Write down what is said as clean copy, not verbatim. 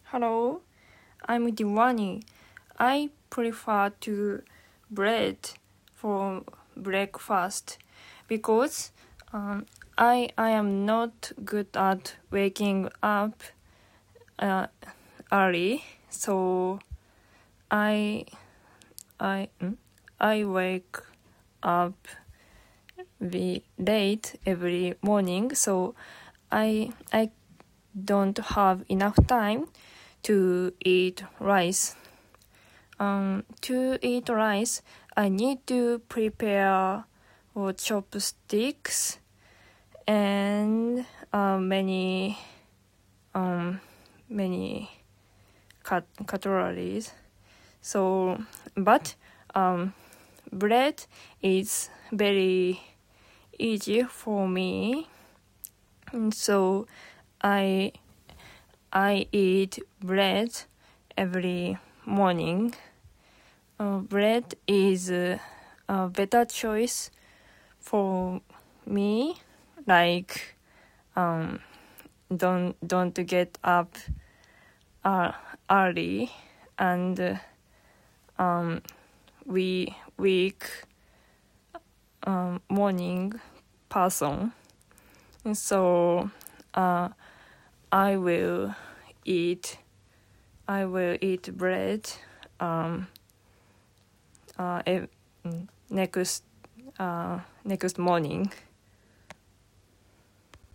Hello, I'm Diwani. I prefer to bread for breakfast because I am not good at waking up early, so I I I wake up late every morning, so I don't have enough time to eat rice. To eat rice, I need to prepare chopsticks and many cutleries. So, but bread is very easy for me. And so I eat bread every morning. Bread is a better choice for me. Like, don't get up early and weak morning person. So I will eat bread next morning.